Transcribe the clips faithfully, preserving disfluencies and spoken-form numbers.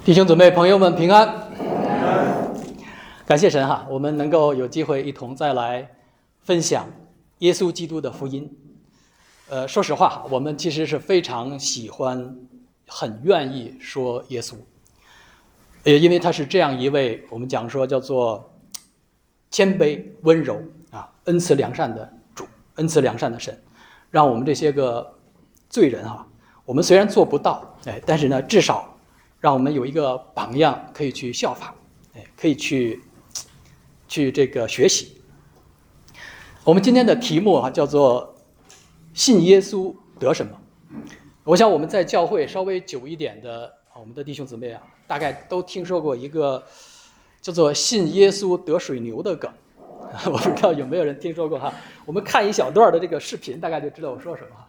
弟兄姊妹朋友们平安，感谢神哈，我们能够有机会一同再来分享耶稣基督的福音。呃，说实话，我们其实是非常喜欢、很愿意说耶稣，也因为他是这样一位我们讲说叫做谦卑、温柔啊、恩慈良善的主，恩慈良善的神，让我们这些个罪人哈，我们虽然做不到，哎，但是呢，至少让我们有一个榜样可以去效法，哎，可以去去这个学习。我们今天的题目啊叫做信耶稣得什么？我想我们在教会稍微久一点的我们的弟兄姊妹啊，大概都听说过一个叫做信耶稣得水牛的梗，我不知道有没有人听说过哈？我们看一小段的这个视频，大概就知道我说什么哈。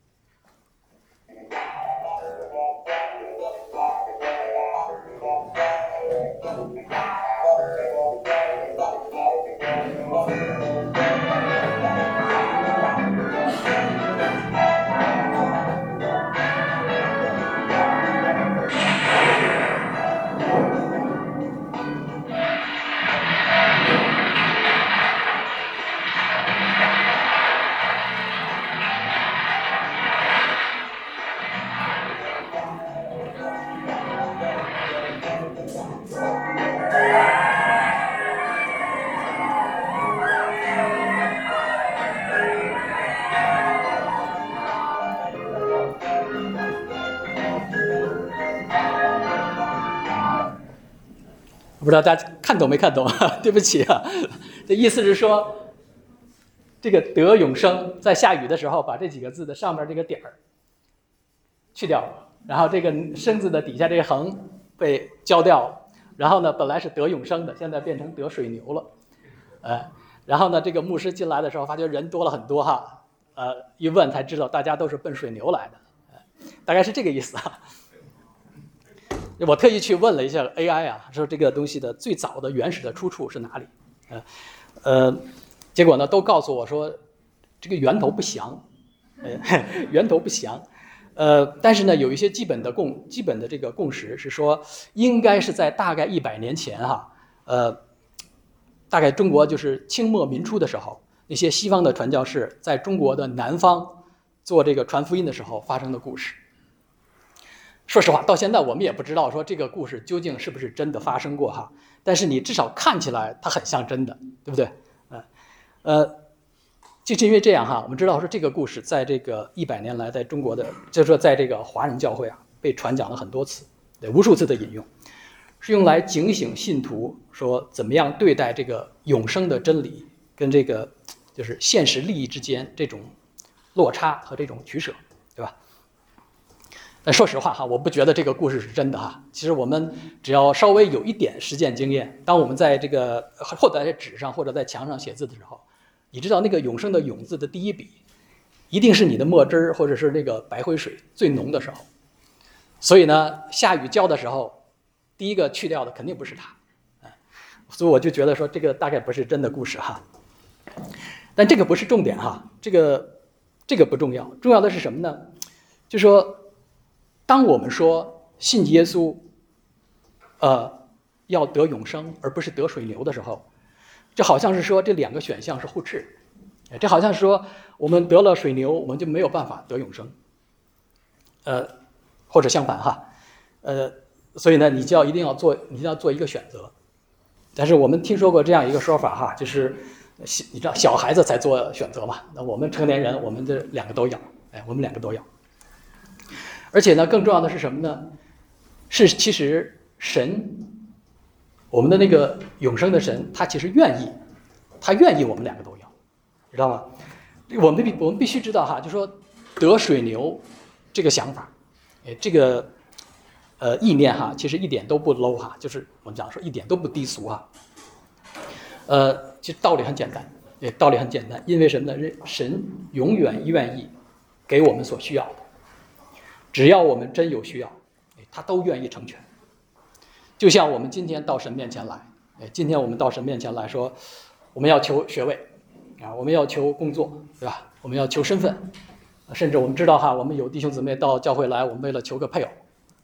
不知道大家看懂没看懂啊？对不起啊，这意思是说，这个得永生，在下雨的时候把这几个字的上面这个点儿去掉了，然后这个生字的底下这个横被浇掉了，然后呢，本来是得永生的，现在变成得水牛了，呃，然后呢，这个牧师进来的时候发觉人多了很多哈，呃，一问才知道大家都是奔水牛来的，呃、大概是这个意思啊。我特意去问了一下 A I 啊，说这个东西的最早的原始的出处是哪里？呃，呃，结果呢都告诉我说，这个源头不详，呃，源头不详。呃，但是呢有一些基本的共基本的这个共识是说，应该是在大概一百年前哈，呃，大概中国就是清末民初的时候，那些西方的传教士在中国的南方做这个传福音的时候发生的故事。说实话，到现在我们也不知道说这个故事究竟是不是真的发生过哈，但是你至少看起来它很像真的，对不对？呃，呃，就是因为这样哈，我们知道说这个故事在这个一百年来，在中国的，就是说在这个华人教会啊，被传讲了很多次，对，无数次的引用，是用来警醒信徒说怎么样对待这个永生的真理跟这个就是现实利益之间这种落差和这种取舍，对吧？但说实话哈，我不觉得这个故事是真的哈。其实我们只要稍微有一点实践经验，当我们在这个或者在纸上或者在墙上写字的时候，你知道那个永生的永字的第一笔，一定是你的墨汁儿或者是那个白灰水最浓的时候。所以呢，下雨浇的时候，第一个去掉的肯定不是它，所以我就觉得说这个大概不是真的故事哈。但这个不是重点哈，这个这个不重要，重要的是什么呢？就说，当我们说信耶稣，呃，要得永生，而不是得水牛的时候，这好像是说这两个选项是互斥，这好像是说我们得了水牛，我们就没有办法得永生，呃，或者相反哈，呃，所以呢，你就要一定要做，你一定要做一个选择。但是我们听说过这样一个说法哈，就是你知道小孩子才做选择嘛，那我们成年人，我们这两个都要，哎，我们两个都要。而且呢，更重要的是什么呢？是其实神，我们的那个永生的神，他其实愿意，他愿意我们两个都要，知道吗？我们必我们必须知道哈，就说得水牛这个想法，哎，这个呃意念哈，其实一点都不 low 哈，就是我们讲说一点都不低俗哈。呃，其实道理很简单，对，道理很简单，因为什么呢？神永远愿意给我们所需要的。只要我们真有需要，他都愿意成全。就像我们今天到神面前来，今天我们到神面前来说，我们要求学位啊，我们要求工作，对吧？我们要求身份，甚至我们知道哈，我们有弟兄姊妹到教会来，我们为了求个配偶，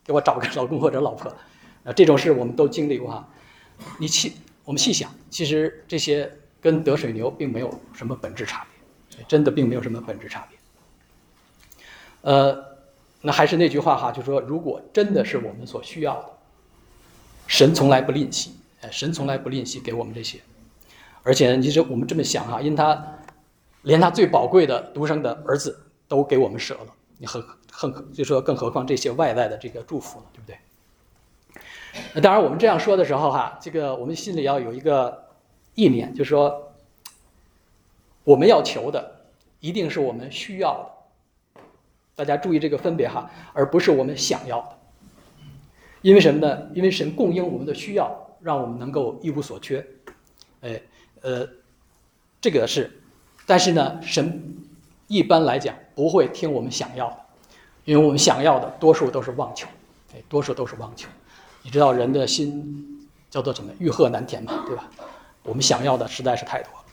给我找个老公或者老婆，啊，这种事我们都经历过哈。你细我们细想，其实这些跟得水牛并没有什么本质差别，真的并没有什么本质差别。呃，那还是那句话哈，就是说，如果真的是我们所需要的，神从来不吝惜，哎，神从来不吝惜给我们这些。而且其实我们这么想哈，因他连他最宝贵的独生的儿子都给我们舍了，你何更就说更何况这些外在的这个祝福了，对不对？那当然，我们这样说的时候哈，这个我们心里要有一个意念，就是说，我们要求的一定是我们需要的，大家注意这个分别哈，而不是我们想要的。因为什么呢？因为神供应我们的需要，让我们能够一无所缺。哎，呃，这个是，但是呢，神一般来讲不会听我们想要的，因为我们想要的多数都是妄求，哎，多数都是妄求。你知道人的心叫做什么？欲壑难填嘛，对吧？我们想要的实在是太多了。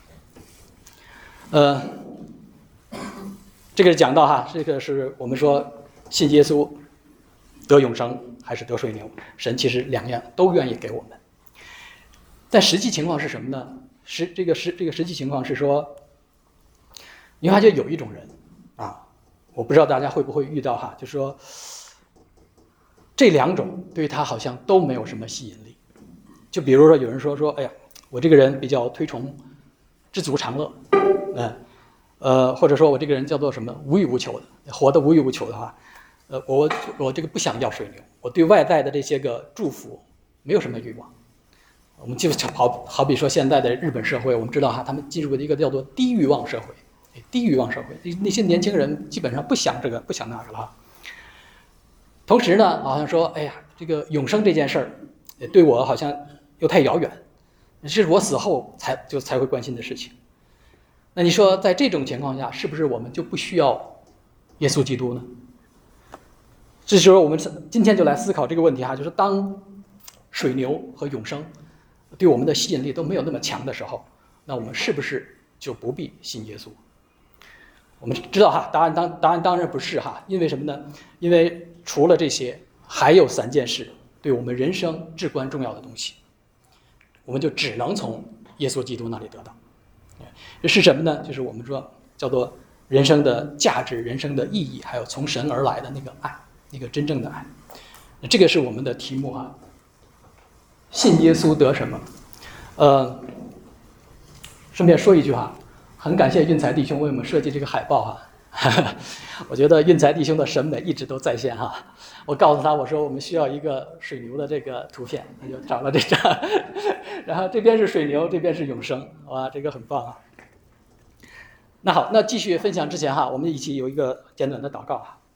呃，这个讲到哈，这个是我们说信耶稣得永生还是得水牛，神其实两样都愿意给我们。但实际情况是什么呢？实这个实这个实际情况是说，你发现有一种人啊，我不知道大家会不会遇到哈，就是说这两种对他好像都没有什么吸引力。就比如说有人说说，哎呀，我这个人比较推崇知足常乐，嗯，呃，或者说我这个人叫做什么无欲无求的，活得无欲无求的话，呃，我我这个不想要水牛，我对外在的这些个祝福没有什么欲望。我们就好好比说现在的日本社会，我们知道哈，他们进入了一个叫做低欲望社会，低欲望社会，那些年轻人基本上不想这个，不想那个了哈。同时呢，好像说，哎呀，这个永生这件事儿，对我好像又太遥远，这是我死后才就才会关心的事情。那你说，在这种情况下，是不是我们就不需要耶稣基督呢？这时候我们今天就来思考这个问题哈，就是当水牛和永生对我们的吸引力都没有那么强的时候，那我们是不是就不必信耶稣？我们知道哈，答案当答案当然不是哈，因为什么呢？因为除了这些，还有三件事对我们人生至关重要的东西，我们就只能从耶稣基督那里得到。这是什么呢？就是我们说叫做人生的价值、人生的意义，还有从神而来的那个爱，那个真正的爱。这个是我们的题目啊。信耶稣得什么？呃，顺便说一句哈，很感谢运财弟兄为我们设计这个海报哈。我觉得运财弟兄的审美一直都在线哈。我告诉他，我说我们需要一个水牛的这个图片，他就找了这张。然后这边是水牛，这边是永生，哇，这个很棒啊。那好，那继续分享之前哈，我们一起有一个简短的祷告哈。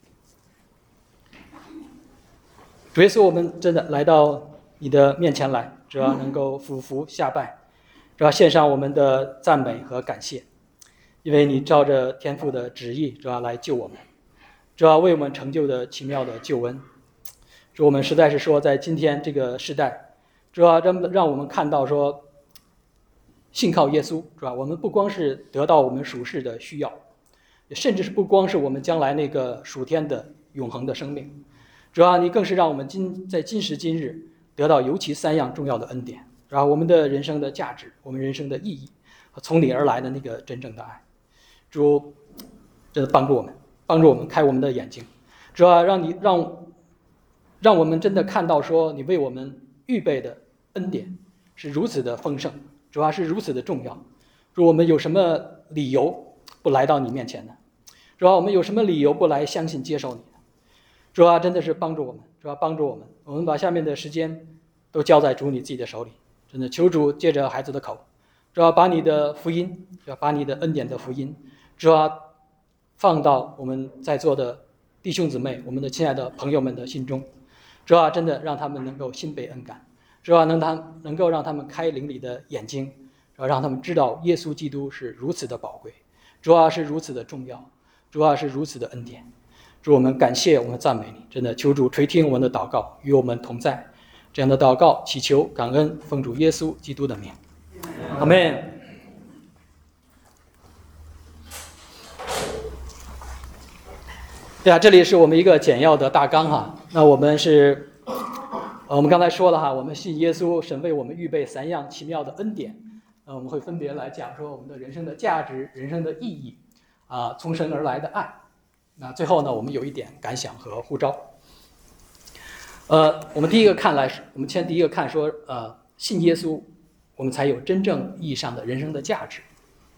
主耶稣，我们真的来到你的面前来，主要能够俯伏下拜，主要献上我们的赞美和感谢，因为你照着天父的旨意，主要来救我们，主要为我们成就的奇妙的救恩。主，我们实在是说，在今天这个时代，主要让让我们看到说，信靠耶稣，主要我们不光是得到我们属世的需要，甚至是不光是我们将来那个属天的永恒的生命，主要你更是让我们今在今时今日得到尤其三样重要的恩典，然后我们的人生的价值，我们人生的意义和从你而来的那个真正的爱。主真的帮助我们，帮助我们开我们的眼睛，主要让你让让我们真的看到说你为我们预备的恩典是如此的丰盛，主要是如此的重要。主，我们有什么理由不来到你面前呢？主要我们有什么理由不来相信接受你呢？主啊，真的是帮助我们，主啊，帮助我们。我们把下面的时间都交在主你自己的手里，真的求主借着孩子的口，主啊，把你的福音，主啊，把你的恩典的福音，主啊，放到我们在座的弟兄姊妹，我们的亲爱的朋友们的心中，主啊，真的让他们能够心被恩感，主啊，能他能够让他们开灵里的眼睛，主啊，让他们知道耶稣基督是如此的宝贵，主啊，是如此的重要，主啊，是如此的恩典。主，我们感谢，我们赞美你，真的求主垂听我们的祷告，与我们同在。这样的祷告祈求感恩，奉主耶稣基督的名，阿们。 对啊，这里是我们一个简要的大纲哈。那我们是，呃，我们刚才说了哈，我们信耶稣，神为我们预备三样奇妙的恩典。呃，我们会分别来讲说我们的人生的价值、人生的意义，啊，从神而来的爱。那最后呢，我们有一点感想和呼召。呃，我们第一个看来，我们先第一个看说，呃，信耶稣，我们才有真正意义上的人生的价值。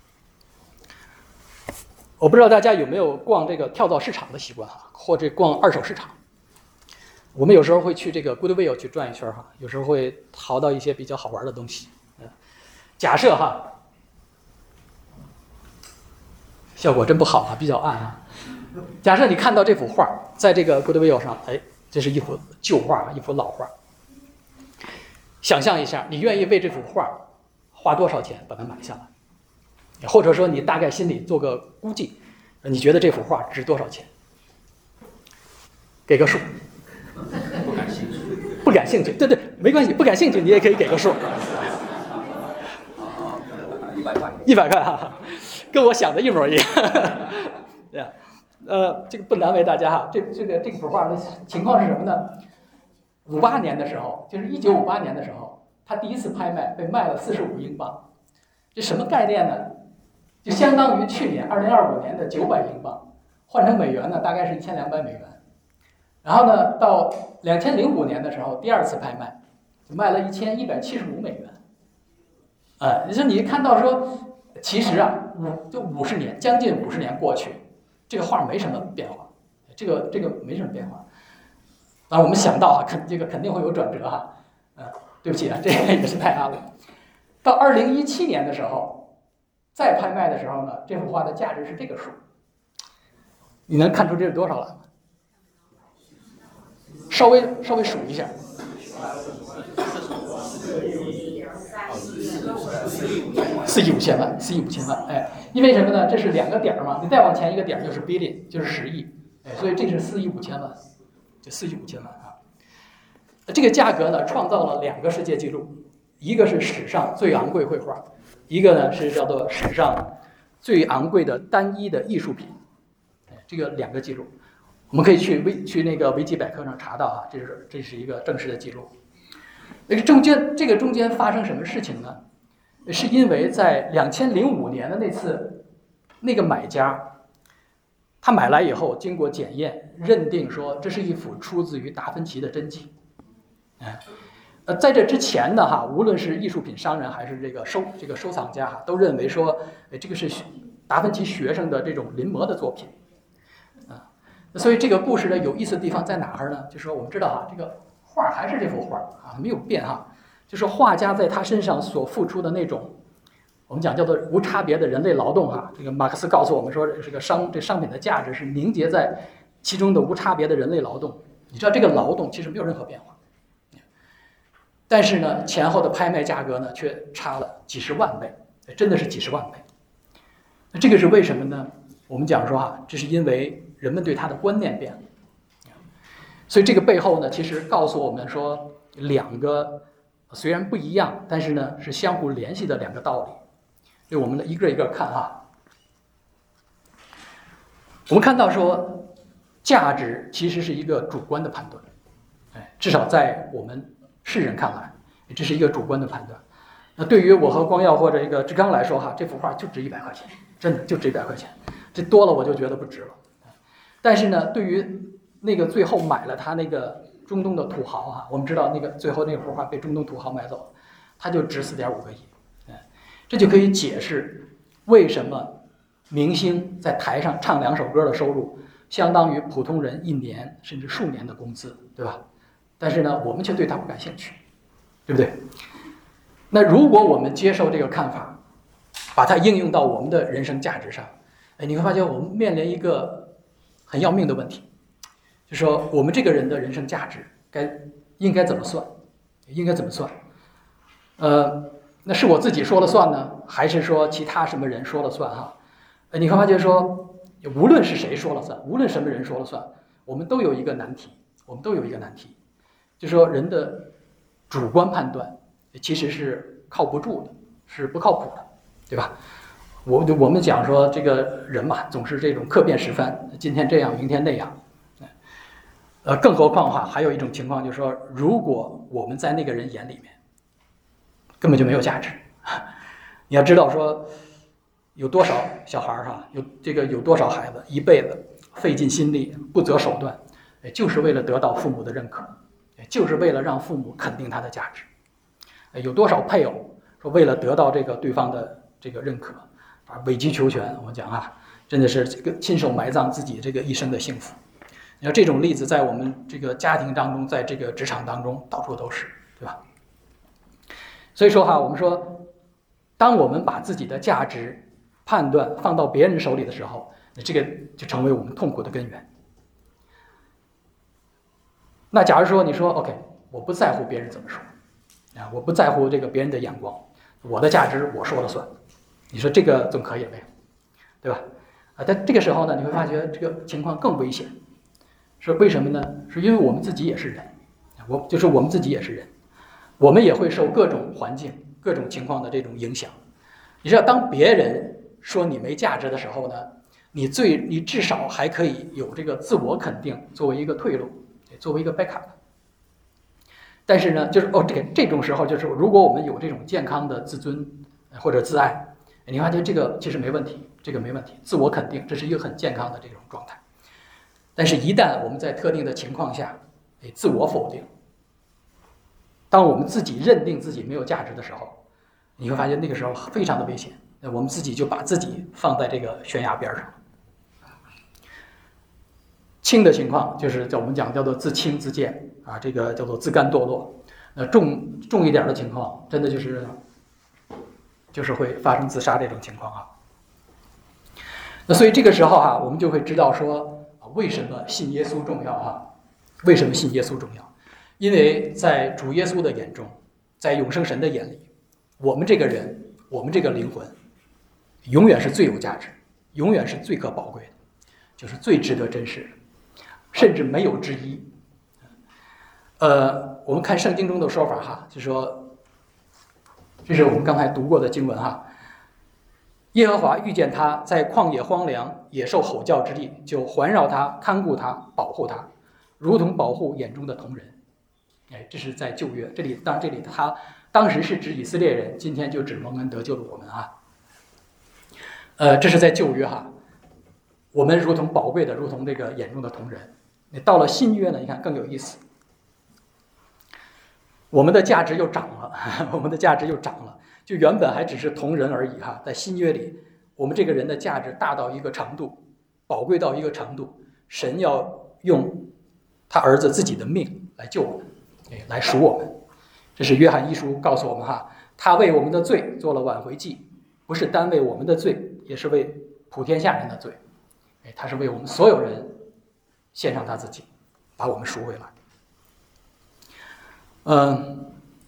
我不知道大家有没有逛这个跳蚤市场的习惯哈，或者逛二手市场。我们有时候会去这个 Goodwill 去转一圈哈，有时候会淘到一些比较好玩的东西。嗯，假设哈，效果真不好啊，比较暗啊。假设你看到这幅画，在这个 Goodwill 上，哎，这是一幅旧画，一幅老画。想象一下，你愿意为这幅画花多少钱把它买下来？或者说你大概心里做个估计，你觉得这幅画值多少钱？给个数。 不感兴趣。 不感兴趣，对对，没关系，不感兴趣你也可以给个数。 一百块。 一百块哈，跟我想的一模一样。对呀，呃，这个不难为大家哈。这这个这幅画的情况是什么呢？五八年的时候，就是一九五八年的时候，它第一次拍卖被卖了四十五英镑。这什么概念呢？就相当于去年二零二五年的九百英镑，换成美元呢，大概是一千两百美元。然后呢，到两千零五年的时候，第二次拍卖，就卖了一千一百七十五美元。呃，就是你看到说，其实啊，五就五十年，将近五十年过去，这个画没什么变化，这个这个没什么变化。啊，我们想到啊，肯这个肯定会有转折哈。嗯、呃，对不起啊，这个也是太暗了。到二零一七年的时候。再拍卖的时候呢，这幅画的价值是这个数，你能看出这是多少了吗？稍微稍微数一下，四亿五千万，四亿五千万，哎，因为什么呢？这是两个点嘛，你再往前一个点就是 billion， 就是十亿，哎，所以这是四亿五千万，就四亿五千万啊。这个价格呢，创造了两个世界纪录，一个是史上最昂贵绘画。一个呢是叫做史上最昂贵的单一的艺术品，这个两个记录，我们可以去维去那个维基百科上查到啊，这是这是一个正式的记录。那个中间这个中间发生什么事情呢？是因为在两千零五年的那次，那个买家他买来以后，经过检验，认定说这是一幅出自于达芬奇的真迹，哎。呃，在这之前呢，哈，无论是艺术品商人还是这个收这个收藏家哈，都认为说，呃，这个是达芬奇学生的这种临摹的作品，啊，所以这个故事的有意思的地方在哪儿呢？就是说我们知道哈，这个画还是这幅画啊，没有变哈，就是画家在他身上所付出的那种，我们讲叫做无差别的人类劳动哈。这个马克思告诉我们说，这个商这商品的价值是凝结在其中的无差别的人类劳动。你知道这个劳动其实没有任何变化。但是呢，前后的拍卖价格呢却差了几十万倍，真的是几十万倍。那这个是为什么呢？我们讲说啊，这是因为人们对它的观念变了。所以这个背后呢，其实告诉我们说，两个虽然不一样，但是呢是相互联系的两个道理。所以我们呢一个一个看哈。我们看到说，价值其实是一个主观的判断，哎，至少在我们世人看来，这是一个主观的判断。那对于我和光耀或者一个志刚来说哈，这幅画就值一百块钱，真的就值一百块钱，这多了我就觉得不值了。但是呢，对于那个最后买了他那个中东的土豪哈，我们知道那个最后那幅画被中东土豪买走了，他就值四点五个亿。这就可以解释为什么明星在台上唱两首歌的收入相当于普通人一年甚至数年的工资，对吧？但是呢，我们却对他不感兴趣，对不对？那如果我们接受这个看法，把它应用到我们的人生价值上，哎，你会发现我们面临一个很要命的问题，就是说我们这个人的人生价值该应该怎么算？应该怎么算？呃，那是我自己说了算呢，还是说其他什么人说了算？哈，呃，你会发现说，无论是谁说了算，无论什么人说了算，我们都有一个难题，我们都有一个难题。就是说人的主观判断其实是靠不住的，是不靠谱的，对吧？ 我我们讲说这个人嘛，总是这种客变时番，今天这样，明天那样。呃，更何况哈，还有一种情况就是说，如果我们在那个人眼里面根本就没有价值，你要知道说，有多少小孩儿哈，有这个有多少孩子一辈子费尽心力，不择手段，就是为了得到父母的认可，就是为了让父母肯定他的价值。有多少配偶说为了得到这个对方的这个认可，啊，委曲求全，我讲啊，真的是这个亲手埋葬自己这个一生的幸福。你看这种例子在我们这个家庭当中，在这个职场当中到处都是，对吧？所以说哈，我们说，当我们把自己的价值判断放到别人手里的时候，那这个就成为我们痛苦的根源。那假如说你说 OK， 我不在乎别人怎么说啊，我不在乎这个别人的眼光，我的价值我说了算，你说这个总可以了呗，对吧？啊，但这个时候呢，你会发觉这个情况更危险。是为什么呢？是因为我们自己也是人，我就是我们自己也是人，我们也会受各种环境、各种情况的这种影响。你知道，当别人说你没价值的时候呢，你最你至少还可以有这个自我肯定作为一个退路，作为一个 backup。但是呢，就是哦，这个这种时候，就是如果我们有这种健康的自尊或者自爱，你发现这个其实没问题，这个没问题，自我肯定，这是一个很健康的这种状态。但是，一旦我们在特定的情况下，哎，自我否定，当我们自己认定自己没有价值的时候，你会发现那个时候非常的危险。那我们自己就把自己放在这个悬崖边上。轻的情况就是叫我们讲叫做自轻自贱啊，这个叫做自甘堕落。那重重一点的情况，真的就是就是会发生自杀这种情况啊。那所以这个时候啊，我们就会知道说。为什么信耶稣重要啊？为什么信耶稣重要？因为在主耶稣的眼中，在永生神的眼里，我们这个人，我们这个灵魂，永远是最有价值，永远是最可宝贵的，就是最值得珍视的，甚至没有之一。呃，我们看圣经中的说法哈，就说，这是我们刚才读过的经文哈。耶和华遇见他在旷野荒凉野兽吼叫之地，就环绕他，看顾他，保护他，如同保护眼中的瞳人。哎，这是在旧约，这里当然这里他当时是指以色列人，今天就指蒙恩得救的我们啊。呃，这是在旧约哈，我们如同宝贵的，如同这个眼中的瞳人。你到了新约呢，你看更有意思，我们的价值又涨了，我们的价值又涨了。就原本还只是同人而已哈，在新约里，我们这个人的价值大到一个程度，宝贵到一个程度，神要用他儿子自己的命来救我们，来赎我们。这是约翰一书告诉我们哈，他为我们的罪做了挽回祭，不是单为我们的罪，也是为普天下人的罪。哎，他是为我们所有人献上他自己，把我们赎回来。嗯。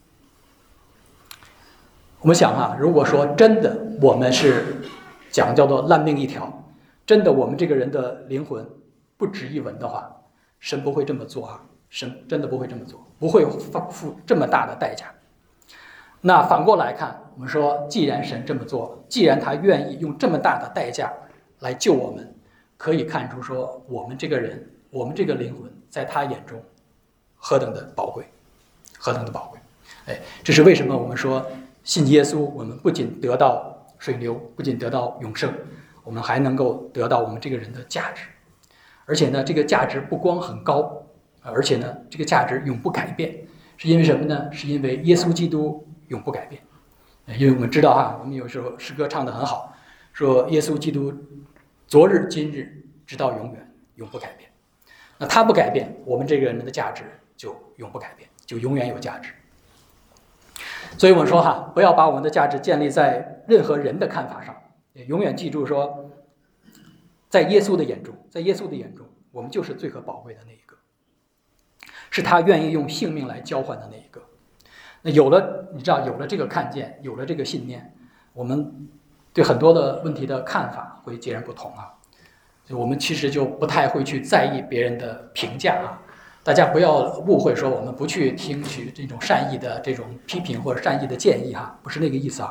我们想哈，如果说真的我们是讲叫做烂命一条，真的我们这个人的灵魂不值一文的话，神不会这么做啊，神真的不会这么做，不会付这么大的代价。那反过来看，我们说，既然神这么做，既然他愿意用这么大的代价来救我们，可以看出说我们这个人，我们这个灵魂在他眼中何等的宝贵，何等的宝贵。哎，这是为什么我们说信耶稣，我们不仅得到水流，不仅得到永生，我们还能够得到我们这个人的价值。而且呢，这个价值不光很高，而且呢，这个价值永不改变。是因为什么呢？是因为耶稣基督永不改变。因为我们知道哈，我们有时候诗歌唱得很好，说耶稣基督昨日今日直到永远永不改变。那他不改变，我们这个人的价值就永不改变，就永远有价值。所以我们说哈，不要把我们的价值建立在任何人的看法上，也永远记住说，在耶稣的眼中，在耶稣的眼中，我们就是最可宝贵的那一个，是他愿意用性命来交换的那一个。那有了，你知道，有了这个看见，有了这个信念，我们对很多的问题的看法会截然不同啊。就我们其实就不太会去在意别人的评价啊。大家不要误会，说我们不去听取这种善意的这种批评或者善意的建议哈，不是那个意思啊。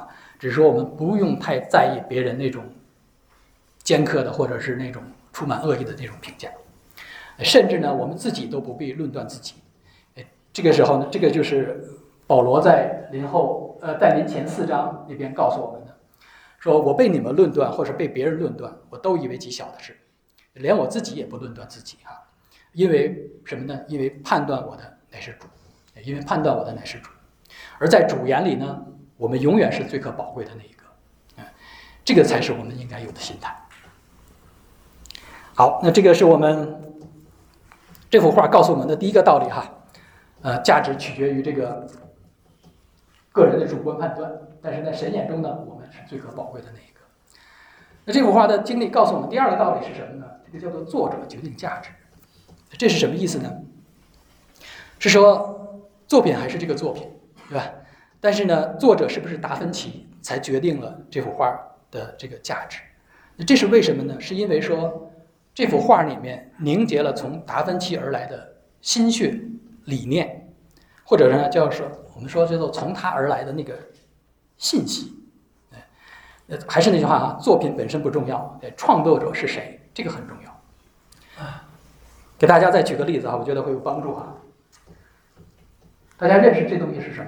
只是说我们不用太在意别人那种尖刻的或者是那种充满恶意的那种评价，甚至呢，我们自己都不必论断自己。这个时候呢，这个就是保罗在临后呃在临前四章那边告诉我们的，说我被你们论断或是被别人论断，我都以为极小的事，连我自己也不论断自己哈、啊，因为什么呢？因为判断我的乃是主，因为判断我的乃是主，而在主眼里呢，我们永远是最可宝贵的那一个，嗯，这个才是我们应该有的心态。好，那这个是我们这幅画告诉我们的第一个道理哈，呃，价值取决于这个个人的主观判断，但是在神眼中呢，我们是最可宝贵的那一个。那这幅画的经历告诉我们第二个道理是什么呢？这个叫做作者决定价值。这是什么意思呢？是说作品还是这个作品，对吧？但是呢，作者是不是达芬奇才决定了这幅画的这个价值？那这是为什么呢？是因为说这幅画里面凝结了从达芬奇而来的心血理念，或者呢叫说我们说叫做从他而来的那个信息。呃，还是那句话啊，作品本身不重要，创作者是谁，这个很重要。给大家再举个例子啊，我觉得会有帮助啊。大家认识这东西是什么？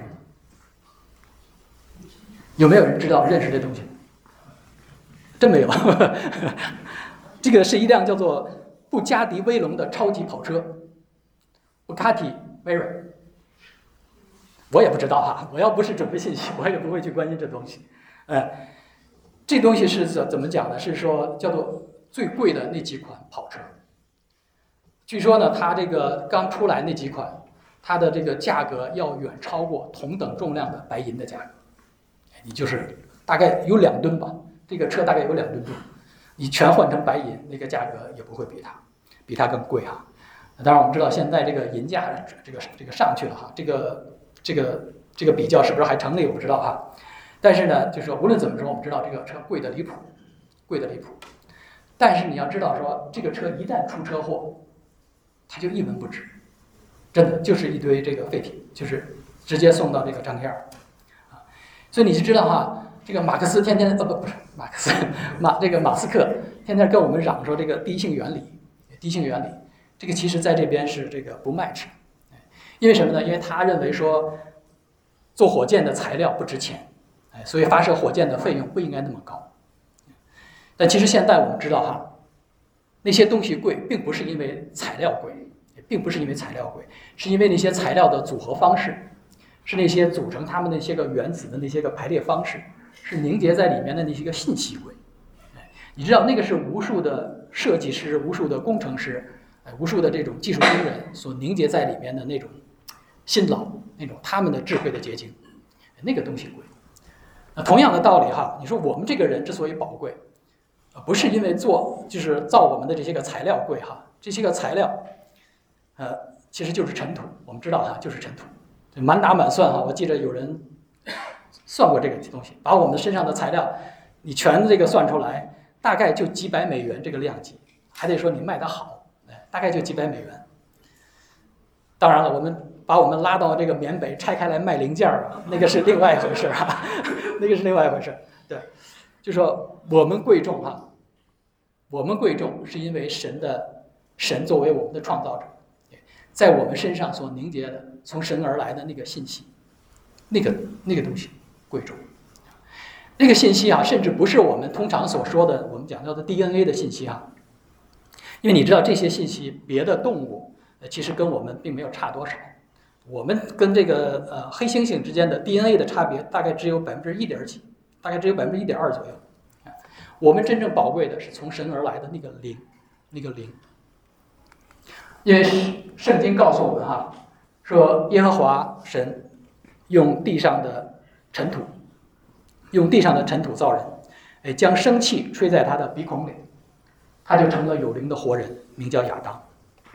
有没有人知道认识这东西？真没有。这个是一辆叫做布加迪威龙的超级跑车，布卡迪威龙。我也不知道哈，我要不是准备信息，我也不会去关心这东西。哎，这东西是怎怎么讲呢？是说叫做最贵的那几款跑车。据说呢，它这个刚出来那几款，它的这个价格要远超过同等重量的白银的价格。你就是大概有两吨吧，这个车大概有两吨重，你全换成白银，那个价格也不会比它比它更贵哈。当然我们知道现在这个银价这个这个上去了哈，这个这个这个比较是不是还成立我不知道哈。但是呢，就是说无论怎么说，我们知道这个车贵的离谱，贵的离谱。但是你要知道说，这个车一旦出车祸，它就一文不值，真的就是一堆这个废品，就是直接送到这个章件儿啊。所以你就知道哈，这个马克思天天呃不不是马克思马这个马斯克天天跟我们嚷说这个第一性原理，第一性原理，这个其实在这边是这个不 match， 因为什么呢？因为他认为说做火箭的材料不值钱，哎，所以发射火箭的费用不应该那么高。但其实现在我们知道哈，那些东西贵，并不是因为材料贵，并不是因为材料贵，是因为那些材料的组合方式，是那些组成它们那些个原子的那些个排列方式，是凝结在里面的那些个信息贵。你知道那个是无数的设计师、无数的工程师、无数的这种技术工人所凝结在里面的那种辛劳，那种他们的智慧的结晶，那个东西贵。那同样的道理哈，你说我们这个人之所以宝贵，不是因为做就是造我们的这些个材料贵哈，这些个材料，呃，其实就是尘土。我们知道哈，就是尘土，满打满算哈。我记得有人算过这个东西，把我们身上的材料，你全这个算出来，大概就几百美元这个量级，还得说你卖得好，大概就几百美元。当然了，我们把我们拉到这个缅北拆开来卖零件儿啊，那个是另外一回事啊，那个是另外一回事。对，就说我们贵重哈。我们贵重是因为神的神作为我们的创造者，在我们身上所凝结的从神而来的那个信息，那个那个东西贵重。那个信息啊，甚至不是我们通常所说的我们讲到的 D N A 的信息啊，因为你知道这些信息别的动物其实跟我们并没有差多少，我们跟这个呃黑猩猩之间的 D N A 的差别大概只有百分之一点几，大概只有百分之一点二左右。我们真正宝贵的是从神而来的那个灵，那个灵。因为圣经告诉我们哈，说耶和华神用地上的尘土，用地上的尘土造人，哎，将生气吹在他的鼻孔里，他就成了有灵的活人，名叫亚当。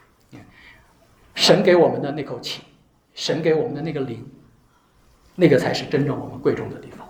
神给我们的那口气，神给我们的那个灵，那个才是真正我们贵重的地方。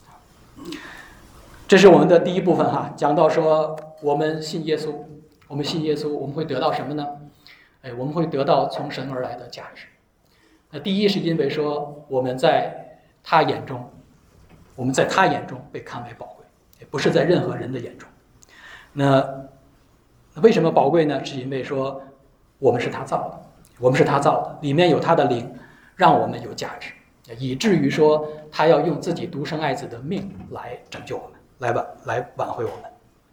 这是我们的第一部分哈，讲到说我们信耶稣，我们信耶稣，我们会得到什么呢？哎，我们会得到从神而来的价值。那第一是因为说我们在他眼中我们在他眼中被看为宝贵，也不是在任何人的眼中。那为什么宝贵呢？是因为说我们是他造的，我们是他造的，里面有他的灵，让我们有价值，以至于说他要用自己独生爱子的命来拯救我们，来挽来挽回我们。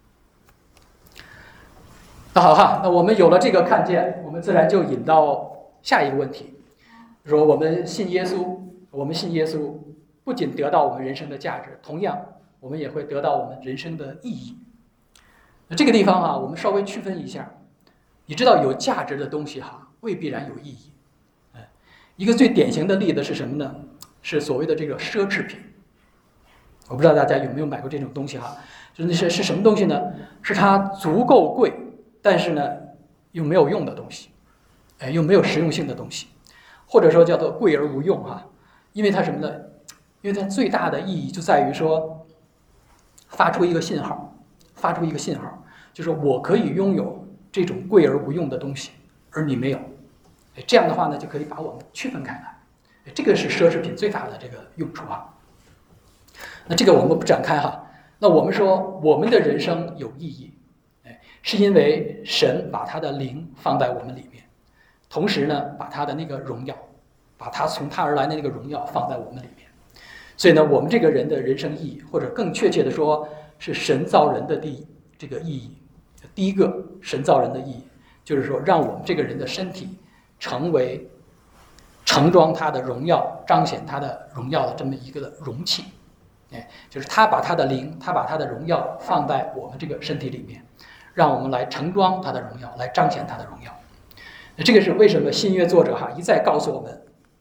那好哈，那我们有了这个看见，我们自然就引到下一个问题，说我们信耶稣，我们信耶稣不仅得到我们人生的价值，同样我们也会得到我们人生的意义。那这个地方啊，我们稍微区分一下，你知道有价值的东西哈，未必然有意义。哎，一个最典型的例子是什么呢？是所谓的这个奢侈品。我不知道大家有没有买过这种东西哈，就是那些是什么东西呢？是它足够贵，但是呢又没有用的东西，哎，又没有实用性的东西，或者说叫做贵而无用哈。因为它什么呢？因为它最大的意义就在于说，发出一个信号，发出一个信号，就是我可以拥有这种贵而无用的东西，而你没有。哎，这样的话呢，就可以把我们区分开来。哎，这个是奢侈品最大的这个用处哈。那这个我们不展开哈。那我们说我们的人生有意义，哎，是因为神把他的灵放在我们里面，同时呢，把他的那个荣耀，把他从他而来的那个荣耀放在我们里面。所以呢，我们这个人的人生意义，或者更确切的说，是神造人的第这个意义。第一个，神造人的意义，就是说让我们这个人的身体成为盛装他的荣耀、彰显他的荣耀的这么一个容器。哎，就是他把他的灵，他把他的荣耀放在我们这个身体里面，让我们来盛装他的荣耀，来彰显他的荣耀。那这个是为什么新约作者哈一再告诉我们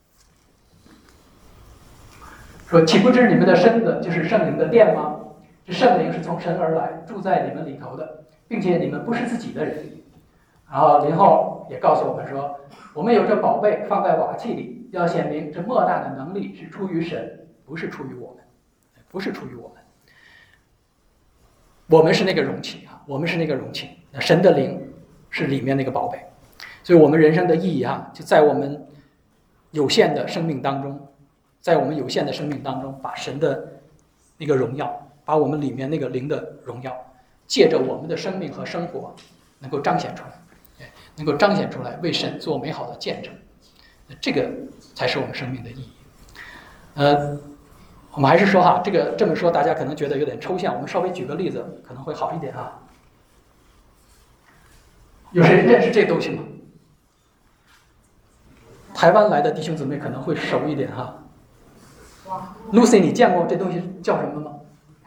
说，岂不知你们的身子就是圣灵的殿吗？这圣灵是从神而来，住在你们里头的，并且你们不是自己的人。然后林后也告诉我们说，我们有这宝贝放在瓦器里，要显明这莫大的能力是出于神，不是出于我们。不是出于我们，我们是那个容器啊，我们是那个容器。那神的灵是里面那个宝贝，所以我们人生的意义啊，就在我们有限的生命当中，在我们有限的生命当中，把神的那个荣耀，把我们里面那个灵的荣耀，借着我们的生命和生活，能够彰显出来，能够彰显出来，为神做美好的见证。这个才是我们生命的意义。呃。我们还是说哈，这个这么说大家可能觉得有点抽象，我们稍微举个例子可能会好一点哈。有谁认识这东西吗？台湾来的弟兄姊妹可能会熟一点哈。Lucy， 你见过这东西叫什么吗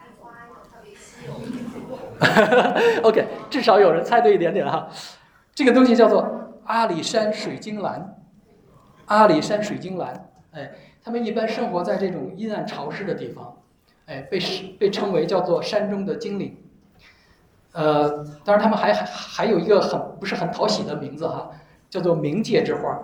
？OK， 至少有人猜对一点点哈。这个东西叫做阿里山水晶兰，阿里山水晶兰，哎。他们一般生活在这种阴暗潮湿的地方，哎，被被称为叫做山中的精灵。呃，当然他们还还有一个很不是很讨喜的名字哈，叫做冥界之花。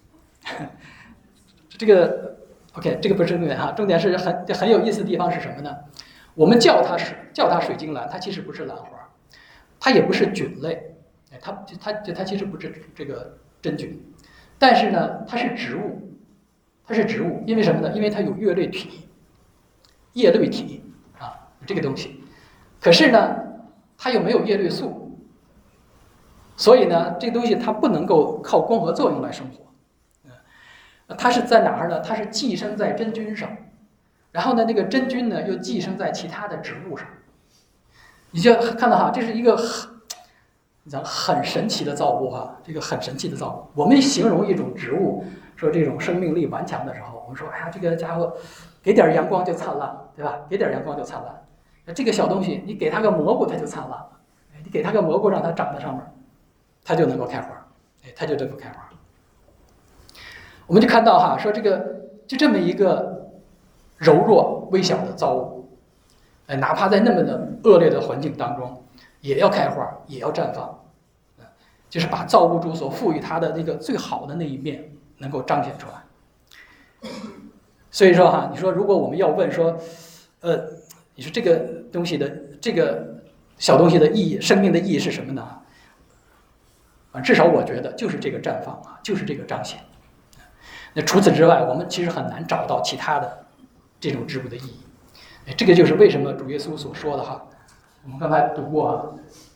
这个 OK， 这个不是重点哈，重点是很很有意思的地方是什么呢？我们叫它水叫它水晶兰，它其实不是兰花，它也不是菌类，哎，它它它其实不是这个真菌，但是呢，它是植物。它是植物，因为什么呢？因为它有叶绿体，叶绿体啊，这个东西。可是呢，它又没有叶绿素，所以呢，这个东西它不能够靠光合作用来生活。嗯，它是在哪儿呢？它是寄生在真菌上，然后呢，那个真菌呢又寄生在其他的植物上。你就看到哈，这是一个很，你讲很神奇的造物哈，这个很神奇的造物。我们形容一种植物。说这种生命力顽强的时候，我们说，哎呀，这个家伙给点阳光就灿烂，对吧？给点阳光就灿烂。那这个小东西，你给它个蘑菇，它就灿烂了。你给它个蘑菇，让它长在上面，它就能够开花，哎，它就能够开花。我们就看到哈，说这个就这么一个柔弱微小的造物，哎，哪怕在那么的恶劣的环境当中，也要开花，也要绽放，就是把造物主所赋予它的那个最好的那一面。能够彰显出来，所以说哈，你说如果我们要问说，呃，你说这个东西的这个小东西的意义，生命的意义是什么呢？啊，至少我觉得就是这个绽放啊，就是这个彰显。那除此之外，我们其实很难找到其他的这种植物的意义。 哎，这个就是为什么主耶稣所说的哈，我们刚才读过啊，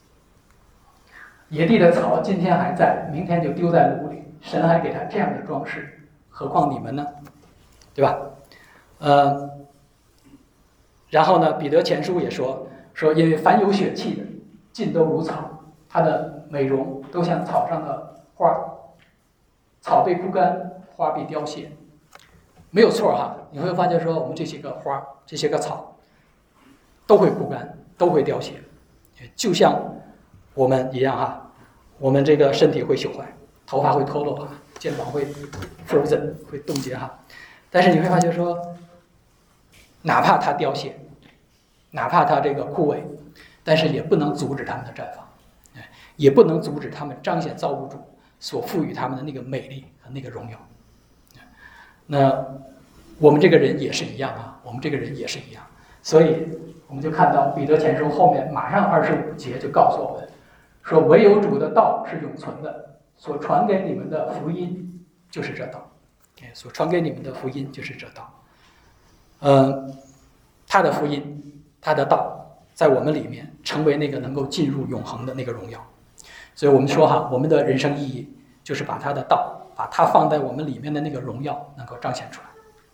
野地的草今天还在，明天就丢在炉里，神还给他这样的装饰，何况你们呢？对吧？呃，然后呢，彼得前书也说说，因为凡有血气的，尽都如草，它的美容都像草上的花，草被枯干，花被凋谢，没有错哈。你会发现说，我们这些个花，这些个草，都会枯干，都会凋谢，就像我们一样哈，我们这个身体会朽坏，头发会脱落哈，肩膀会 frozen 会冻结哈。但是你会发现说，哪怕它凋谢，哪怕它这个枯萎，但是也不能阻止它们的绽放，也不能阻止它们彰显造物主所赋予他们的那个美丽和那个荣耀。那我们这个人也是一样啊，我们这个人也是一样。所以我们就看到彼得前书后面马上二十五节就告诉我们说，唯有主的道是永存的，所传给你们的福音就是这道。所传给你们的福音就是这道，呃，他的福音，他的道，在我们里面成为那个能够进入永恒的那个荣耀。所以我们说哈，我们的人生意义就是把他的道，把它放在我们里面的那个荣耀能够彰显出来。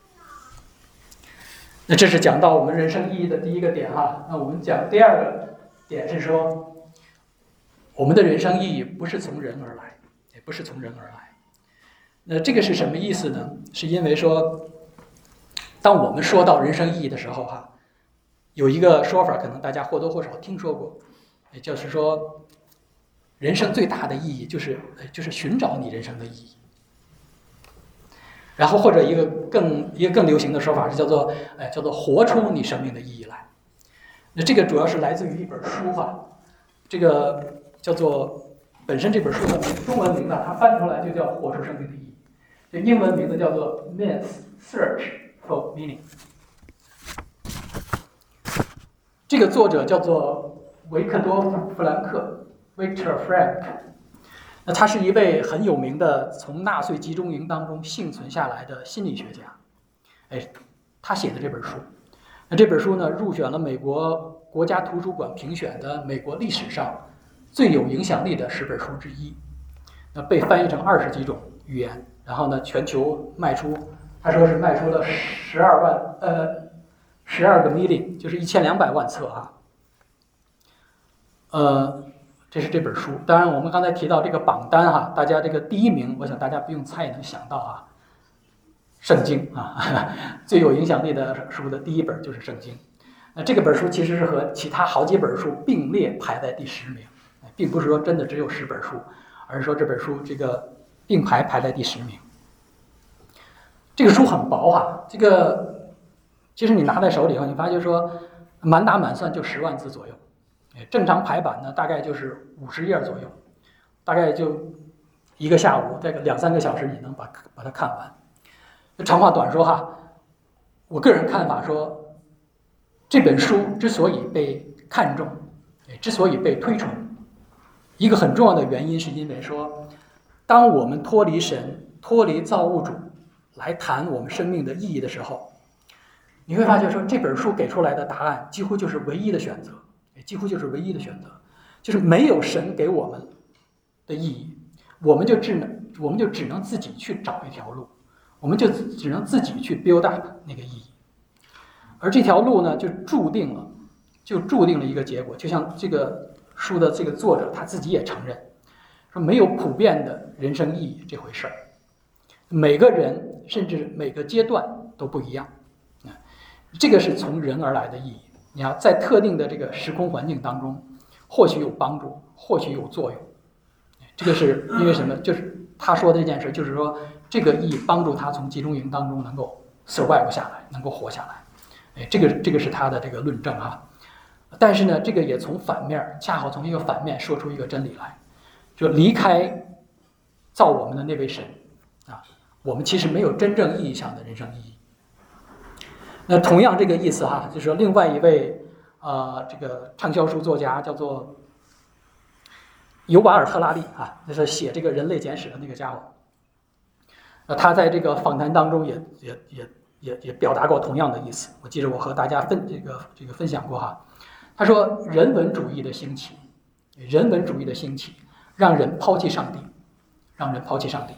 那这是讲到我们人生意义的第一个点哈。那我们讲第二个点是说，我们的人生意义不是从人而来，也不是从人而来。那这个是什么意思呢？是因为说，当我们说到人生意义的时候哈，有一个说法可能大家或多或少听说过，也就是说，人生最大的意义就是就是寻找你人生的意义。然后或者一个更一个更流行的说法是叫做哎叫做活出你生命的意义来。那这个主要是来自于一本书哈，这个叫做本身这本书的中文名字它翻出来就叫活出生命的意义。这英文名字叫做 Man's Search for Meaning。这个作者叫做维克多·弗兰克 （Victor Frank）。那他是一位很有名的从纳粹集中营当中幸存下来的心理学家。哎，他写的这本书，那这本书呢入选了美国国家图书馆评选的美国历史上最有影响力的十本书之一。那被翻译成二十几种语言。然后呢，全球卖出，他说是卖出了十二万，呃，十二个 million， 就是一千两百万册啊。呃，这是这本书。当然，我们刚才提到这个榜单哈，大家这个第一名，我想大家不用猜也能想到啊，圣经啊，最有影响力的书的第一本就是圣经。那这个本书其实是和其他好几本书并列排在第十名，并不是说真的只有十本书，而是说这本书这个。并排排在第十名。这个书很薄哈，这个其实你拿在手里以后，你发现说满打满算就十万字左右，正常排版呢大概就是五十页左右，大概就一个下午，这个两三个小时你能把把它看完。长话短说哈，我个人看法说，这本书之所以被看重，之所以被推崇，一个很重要的原因是因为说。当我们脱离神、脱离造物主来谈我们生命的意义的时候，你会发现说这本书给出来的答案几乎就是唯一的选择，几乎就是唯一的选择，就是没有神给我们的意义，我们就只能我们就只能自己去找一条路，我们就只能自己去 build up 那个意义，而这条路呢，就注定了，就注定了一个结果，就像这个书的这个作者他自己也承认。没有普遍的人生意义这回事儿，每个人甚至每个阶段都不一样，这个是从人而来的意义。你要在特定的这个时空环境当中，或许有帮助，或许有作用。这个是因为什么？就是他说的这件事，就是说这个意义帮助他从集中营当中能够 survive 下来，能够活下来。哎，这个这个是他的这个论证哈。但是呢，这个也从反面，恰好从一个反面说出一个真理来。就离开造我们的那位神啊，我们其实没有真正意义上的人生意义。那同样这个意思哈，就是说另外一位呃这个畅销书作家叫做尤瓦尔·赫拉利啊，就是写这个人类简史的那个家伙。呃，他在这个访谈当中也也也也也表达过同样的意思。我记得我和大家分这个这个分享过哈，他说人文主义的兴起，人文主义的兴起让人抛弃上帝，让人抛弃上帝。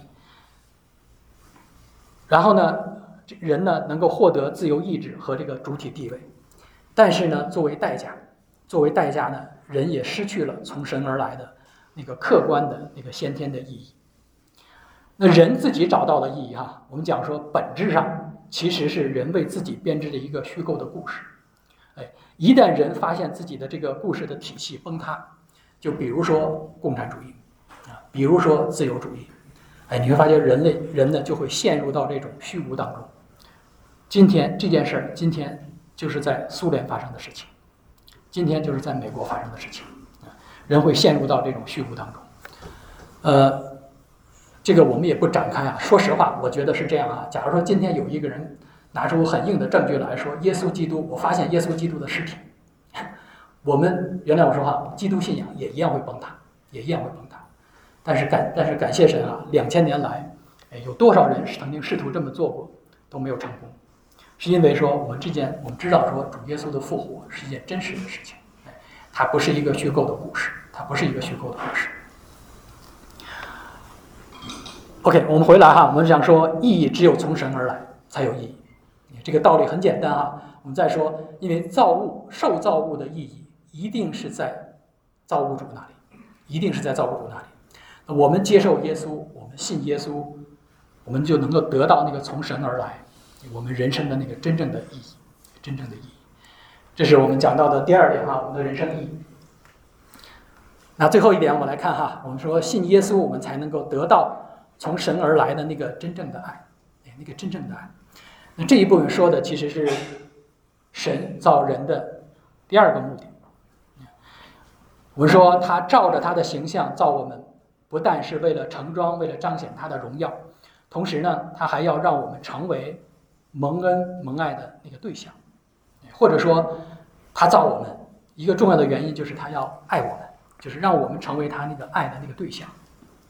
然后呢，人呢能够获得自由意志和这个主体地位，但是呢，作为代价，作为代价呢，人也失去了从神而来的那个客观的那个先天的意义。那人自己找到了意义哈，我们讲说本质上其实是人为自己编织的一个虚构的故事。哎，一旦人发现自己的这个故事的体系崩塌，就比如说共产主义啊，比如说自由主义，哎，你会发现人类人呢就会陷入到这种虚无当中。今天这件事儿，今天就是在苏联发生的事情，今天就是在美国发生的事情，人会陷入到这种虚无当中。呃。这个我们也不展开啊。说实话，我觉得是这样啊。假如说今天有一个人拿出很硬的证据来说，耶稣基督，我发现耶稣基督的尸体，我们原来我说话，基督信仰也一样会崩塌，也一样会崩塌。但是感但是感谢神啊，两千年来，哎，有多少人曾经试图这么做过，都没有成功，是因为说我们之间我们知道说主耶稣的复活是一件真实的事情，哎，它不是一个虚构的故事，它不是一个虚构的故事。OK， 我们回来哈，我们想说意义只有从神而来才有意义，这个道理很简单哈。我们再说，因为造物受造物的意义一定是在造物主那里，一定是在造物主那里。那我们接受耶稣，我们信耶稣，我们就能够得到那个从神而来我们人生的那个真正的意义，真正的意义。这是我们讲到的第二点哈，我们的人生意义。那最后一点，我们来看哈，我们说信耶稣，我们才能够得到从神而来的那个真正的爱，那个真正的爱。那这一部分说的其实是神造人的第二个目的。我们说他照着他的形象造我们，不但是为了盛装，为了彰显他的荣耀，同时呢，他还要让我们成为蒙恩蒙爱的那个对象。或者说他造我们一个重要的原因就是他要爱我们，就是让我们成为他那个爱的那个对象。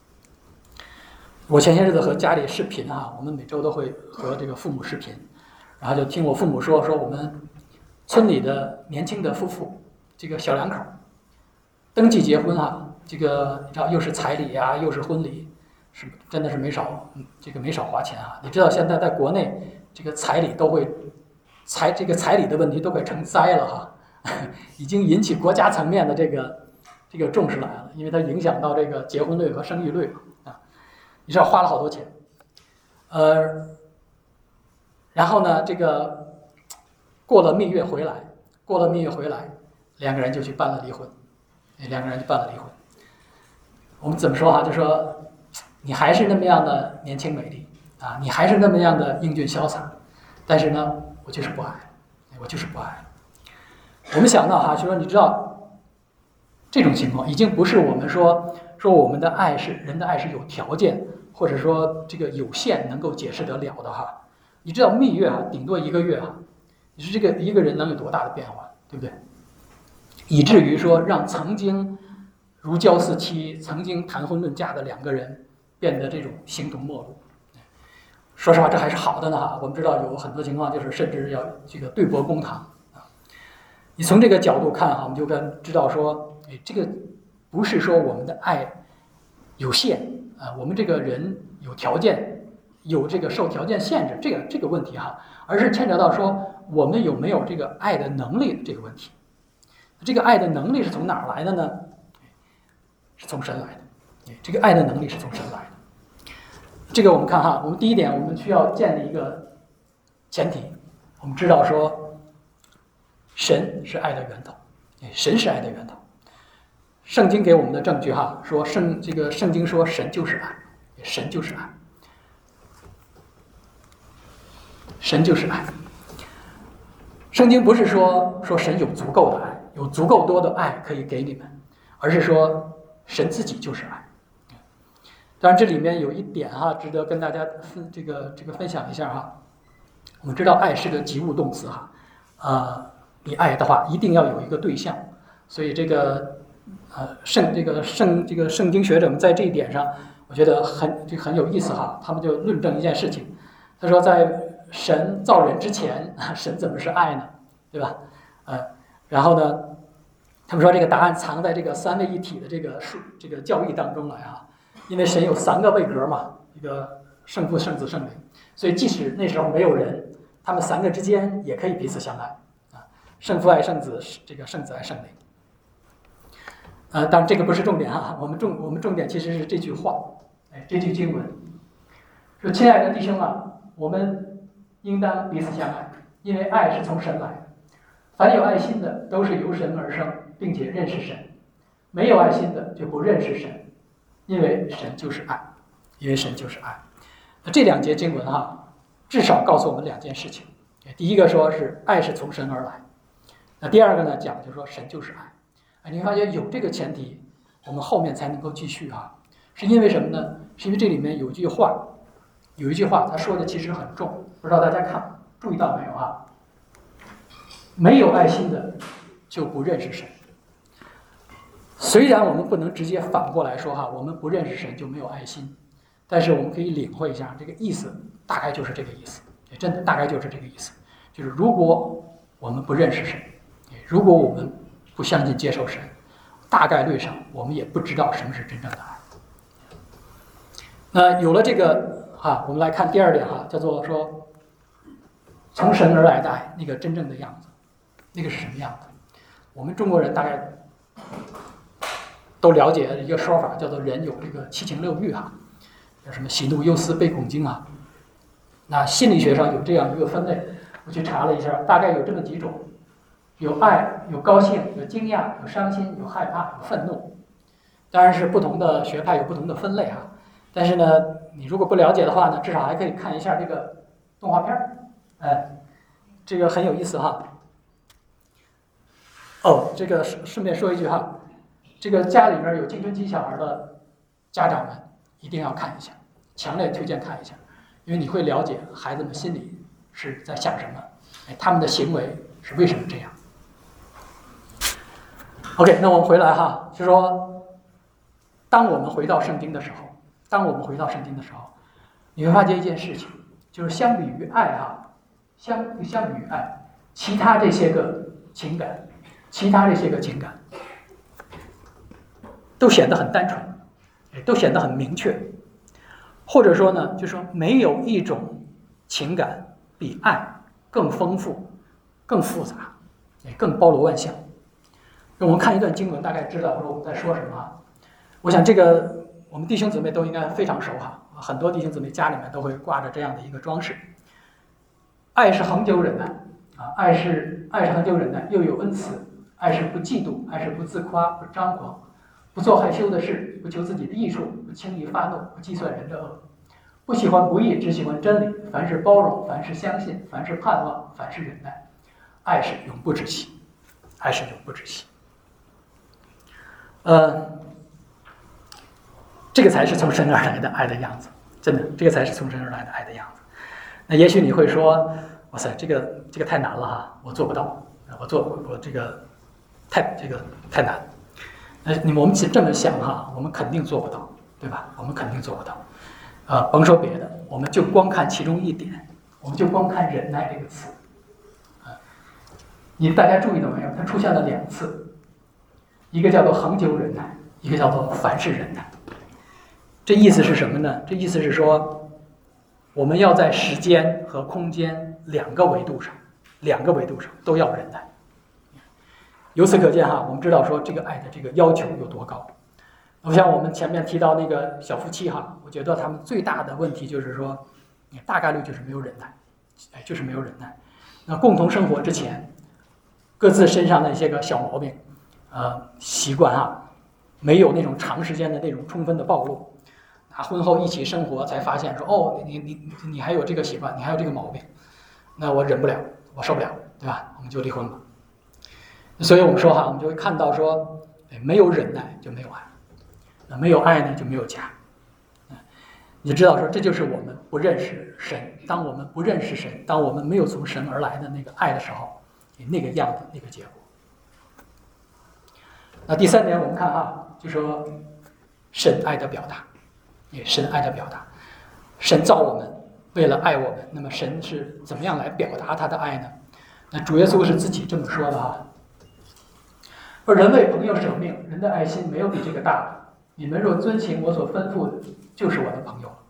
我前些日子和家里视频啊，我们每周都会和这个父母视频，然后就听我父母说说我们村里的年轻的夫妇，这个小两口登记结婚啊，这个你知道又是彩礼啊，又是婚礼，是真的是没少，这个没少花钱啊。你知道现在在国内这个彩礼都会彩这个彩礼的问题都快成灾了哈，已经引起国家层面的这个这个重视来了，因为它影响到这个结婚率和生育率啊。你知道花了好多钱，呃，然后呢，这个过了蜜月回来，过了蜜月回来，两个人就去办了离婚，两个人就办了离婚。我们怎么说哈、啊？就说你还是那么样的年轻美丽啊，你还是那么样的英俊潇洒，但是呢，我就是不爱，我就是不爱。我们想到哈、啊，就说你知道这种情况已经不是我们说说我们的爱是人的爱是有条件。或者说这个有限能够解释得了的哈，你知道蜜月哈，顶多一个月哈，你说这个一个人能有多大的变化，对不对？以至于说让曾经如胶似漆、曾经谈婚论嫁的两个人变得这种形同陌路。说实话，这还是好的呢哈。我们知道有很多情况就是甚至要这个对簿公堂啊。你从这个角度看哈，我们就跟知道说，哎，这个不是说我们的爱有限。啊，我们这个人有条件，有这个受条件限制，这个这个问题哈，而是牵扯到说我们有没有这个爱的能力这个问题。这个爱的能力是从哪儿来的呢？是从神来的。这个爱的能力是从神来的。这个我们看哈，我们第一点，我们需要建立一个前提，我们知道说神是爱的源头，神是爱的源头。圣经给我们的证据哈，说圣这个圣经说神就是爱，神就是爱，神就是爱。圣经不是说说神有足够的爱，有足够多的爱可以给你们，而是说神自己就是爱。当然这里面有一点哈，值得跟大家分这个这个分享一下哈。我们知道爱是个及物动词哈，啊、呃，你爱的话一定要有一个对象，所以这个。呃，圣这个圣这个圣经学者们在这一点上，我觉得很这很有意思哈。他们就论证一件事情，他说在神造人之前，神怎么是爱呢？对吧？呃，然后呢，他们说这个答案藏在这个三位一体的这个数这个教义当中来啊，因为神有三个位格嘛，一个圣父、圣子、圣灵，所以即使那时候没有人，他们三个之间也可以彼此相爱啊，圣父爱圣子，这个圣子爱圣灵。呃，当然这个不是重点啊，我们重我们重点其实是这句话，哎，这句经文说：“亲爱的弟兄啊，我们应当彼此相爱，因为爱是从神来的。凡有爱心的，都是由神而生，并且认识神；没有爱心的，就不认识神，因为神就是爱，因为神就是爱。”那这两节经文哈，至少告诉我们两件事情。第一个说是爱是从神而来，那第二个呢讲就是说神就是爱。哎，你会发现有这个前提，我们后面才能够继续哈。是因为什么呢？是因为这里面有一句话，有一句话他说的其实很重，不知道大家看注意到没有啊？没有爱心的就不认识神。虽然我们不能直接反过来说哈，我们不认识神就没有爱心，但是我们可以领会一下这个意思，大概就是这个意思，真的大概就是这个意思。就是如果我们不认识神，如果我们不相信接受神，大概率上我们也不知道什么是真正的爱。那有了这个哈，我们来看第二点哈，叫做说从神而来的爱，那个真正的样子，那个是什么样的？我们中国人大概都了解一个说法，叫做人有这个七情六欲哈，叫什么喜怒忧思悲恐惊啊。那心理学上有这样一个分类，我去查了一下，大概有这么几种。有爱，有高兴，有惊讶，有伤心，有害怕，有愤怒。当然是不同的学派有不同的分类哈。但是呢，你如果不了解的话呢，至少还可以看一下这个动画片儿，哎，这个很有意思哈。哦，这个顺便说一句哈，这个家里面有青春期小孩的家长们一定要看一下，强烈推荐看一下，因为你会了解孩子们心里是在想什么，哎，他们的行为是为什么这样。OK， 那我们回来哈，就说，当我们回到圣经的时候，当我们回到圣经的时候，你会发现一件事情，就是相比于爱哈，相相比于爱，其他这些个情感，其他这些个情感，都显得很单纯，都显得很明确，或者说呢，就说没有一种情感比爱更丰富、更复杂、也更包罗万象。我们看一段经文，大概知道说我们在说什么。我想这个我们弟兄姊妹都应该非常熟哈，很多弟兄姊妹家里面都会挂着这样的一个装饰。爱是恒久忍耐啊，爱是爱是恒久忍耐，又有恩慈；爱是不嫉妒，爱是不自夸，不张狂，不做害羞的事，不求自己的益处，不轻易发怒，不计算人的恶，不喜欢不义，只喜欢真理。凡是包容，凡是相信，凡是盼望，凡是忍耐。爱是永不止息，爱是永不止息。呃，这个才是从神而来的爱的样子，真的，这个才是从神而来的爱的样子。那也许你会说，哇塞，这个这个太难了哈，我做不到，我做我这个太这个太难。那你我们这么想哈，我们肯定做不到，对吧？我们肯定做不到。呃，甭说别的，我们就光看其中一点，我们就光看忍耐这个词。啊，你大家注意到没有？它出现了两次。一个叫做恒久忍耐，一个叫做凡事忍耐。这意思是什么呢？这意思是说，我们要在时间和空间两个维度上，两个维度上都要忍耐。由此可见哈，我们知道说这个爱的这个要求有多高。我像我们前面提到那个小夫妻哈，我觉得他们最大的问题就是说，大概率就是没有忍耐，哎，就是没有忍耐。那共同生活之前，各自身上的一些个小毛病。呃，习惯哈，没有那种长时间的那种充分的暴露，啊，婚后一起生活才发现说，哦，你你你你还有这个习惯，你还有这个毛病，那我忍不了，我受不了，对吧？我们就离婚了。所以我们说哈，我们就会看到说，没有忍耐就没有爱，那没有爱呢就没有家。你知道说，这就是我们不认识神。当我们不认识神，当我们没有从神而来的那个爱的时候，那个样子，那个结果。那第三点，我们看哈，就说神爱的表达，也神爱的表达。神造我们， 为了爱我们，那么神是怎么样来表达他的爱呢？那主耶稣是自己这么说的啊，说人为朋友舍命，人的爱心没有比这个大的。你们若遵行我所吩咐的，就是我的朋友。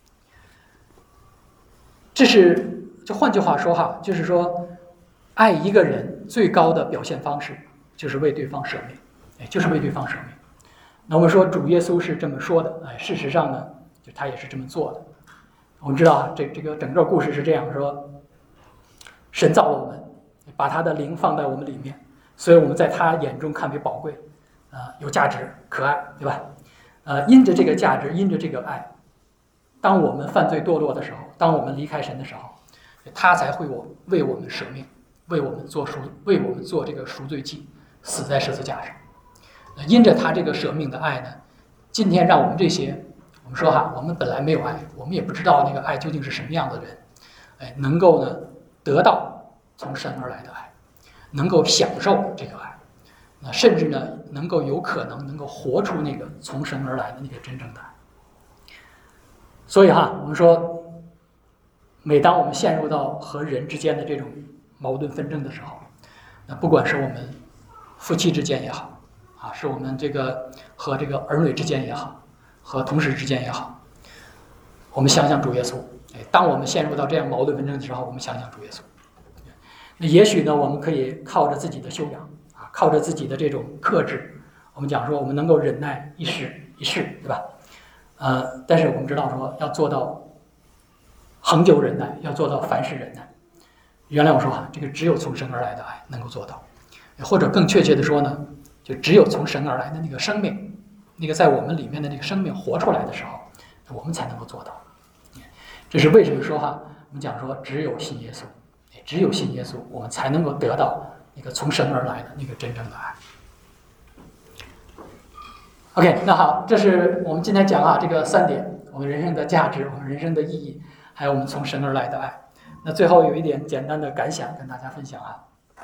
这是，就换句话说哈，就是说，爱一个人最高的表现方式，就是为对方舍命，哎，就是为对方舍命。那我们说主耶稣是这么说的，哎，事实上呢，就他也是这么做的。我们知道啊，这这个整个故事是这样说：神造了我们，把他的灵放在我们里面，所以我们在他眼中看为宝贵，啊、呃，有价值，可爱，对吧？呃，因着这个价值，因着这个爱，当我们犯罪堕落的时候，当我们离开神的时候，他才会我为我们舍命，为我们做赎，为我们做这个赎罪祭，死在十字架上。因着他这个舍命的爱呢，今天让我们这些，我们说哈，我们本来没有爱，我们也不知道那个爱究竟是什么样的人，哎，能够呢得到从神而来的爱，能够享受这个爱。那甚至呢，能够有可能能够活出那个从神而来的那个真正的爱。所以哈，我们说，每当我们陷入到和人之间的这种矛盾纷争的时候，那不管是我们夫妻之间也好，啊，是我们这个和这个儿女之间也好，和同事之间也好，我们想想主耶稣。哎，当我们陷入到这样矛盾纷争的时候，我们想想主耶稣。那也许呢，我们可以靠着自己的修养。靠着自己的这种克制，我们讲说我们能够忍耐一时一世，对吧？呃，但是我们知道说要做到恒久忍耐，要做到凡事忍耐。原来我说啊，这个只有从神而来的爱能够做到，或者更确切的说呢，就只有从神而来的那个生命，那个在我们里面的那个生命活出来的时候，我们才能够做到。这是为什么说哈，我们讲说只有信耶稣，只有信耶稣，我们才能够得到那个从神而来的那个真正的爱。OK， 那好，这是我们今天讲啊这个三点，我们人生的价值，我们人生的意义，还有我们从神而来的爱。那最后有一点简单的感想跟大家分享啊。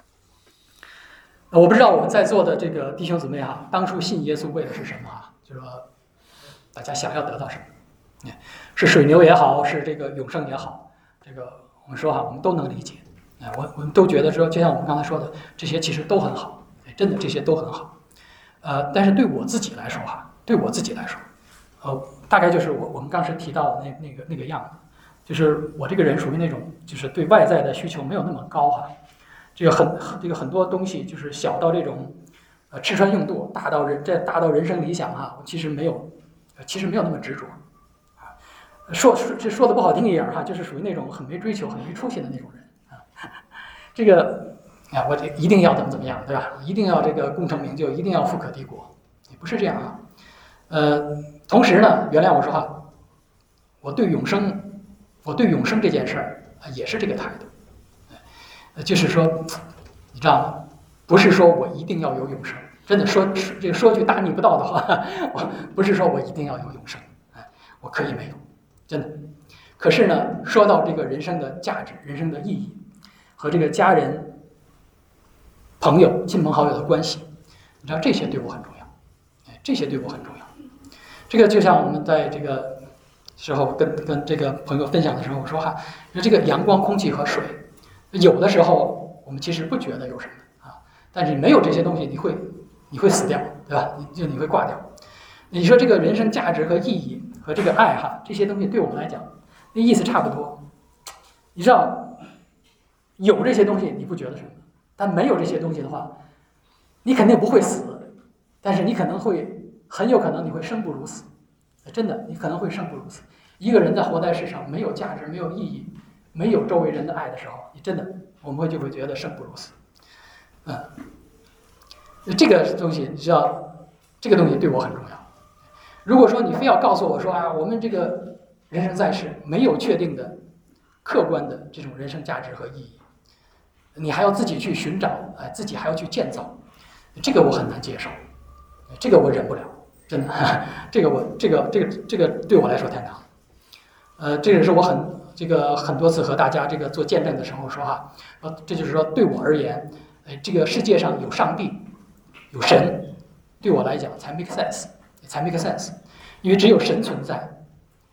我不知道我们在座的这个弟兄姊妹哈，当初信耶稣为的是什么啊？就是说大家想要得到什么？是水牛也好，是这个永生也好，这个我们说哈，我们都能理解。哎，我我们都觉得说，就像我们刚才说的，这些其实都很好，真的这些都很好。呃，但是对我自己来说哈，对我自己来说，呃，大概就是我我们当时提到的那那个那个样子，就是我这个人属于那种就是对外在的需求没有那么高哈，这个很这个很多东西就是小到这种呃吃穿用度，大到人这大到人生理想哈，我其实没有，其实没有那么执着啊。说这说的不好听一点哈，就是属于那种很没追求、很没出息的那种人。这个啊，我这一定要怎么怎么样，对吧？一定要这个功成名就，一定要富可敌国，也不是这样啊。呃，同时呢，原谅我说话，我对永生，我对永生这件事儿啊，也是这个态度。呃，就是说，你知道吗？不是说我一定要有永生，真的说这个说句大逆不道的话，我不是说我一定要有永生，哎，我可以没有，真的。可是呢，说到这个人生的价值、人生的意义。和这个家人、朋友、亲朋好友的关系，你知道这些对我很重要，哎，这些对我很重要。这个就像我们在这个时候跟跟这个朋友分享的时候，我说哈，说这个阳光、空气和水，有的时候我们其实不觉得有什么啊，但是没有这些东西，你会你会死掉，对吧？你就你会挂掉。你说这个人生价值和意义和这个爱哈，这些东西对我们来讲，那意思差不多。你知道？有这些东西你不觉得什么，但没有这些东西的话，你肯定不会死，但是你可能会很有可能你会生不如死，真的，你可能会生不如死。一个人在活在世上没有价值、没有意义、没有周围人的爱的时候，你真的我们会就会觉得生不如死。嗯，这个东西你知道，这个东西对我很重要。如果说你非要告诉我说啊，我们这个人生在世没有确定的、客观的这种人生价值和意义。你还要自己去寻找，哎，自己还要去建造，这个我很难接受，这个我忍不了，真的，这个我这个这个这个对我来说太难了。呃，这个是我很这个很多次和大家这个做见证的时候说哈，呃，这就是说对我而言，哎，这个世界上有上帝，有神，对我来讲才 make sense， 才 make sense， 因为只有神存在，